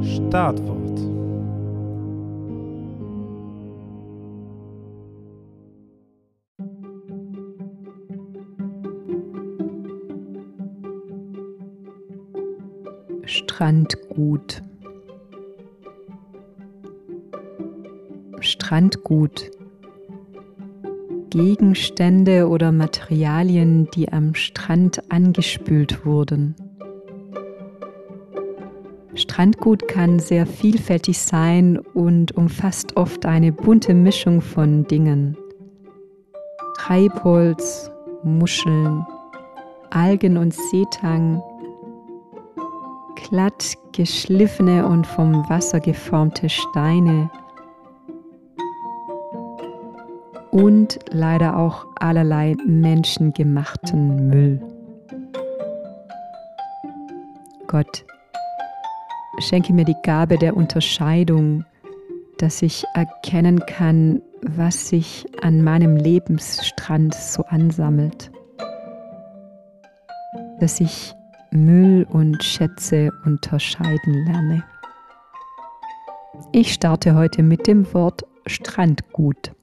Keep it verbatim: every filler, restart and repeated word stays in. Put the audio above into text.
Startwort. Strandgut. Strandgut. Gegenstände oder Materialien, die am Strand angespült wurden. Strandgut kann sehr vielfältig sein und umfasst oft eine bunte Mischung von Dingen. Treibholz, Muscheln, Algen und Seetang, glatt geschliffene und vom Wasser geformte Steine und leider auch allerlei menschengemachten Müll. Gott, schenke mir die Gabe der Unterscheidung, dass ich erkennen kann, was sich an meinem Lebensstrand so ansammelt. Dass ich Müll und Schätze unterscheiden lerne. Ich starte heute mit dem Wort Strandgut.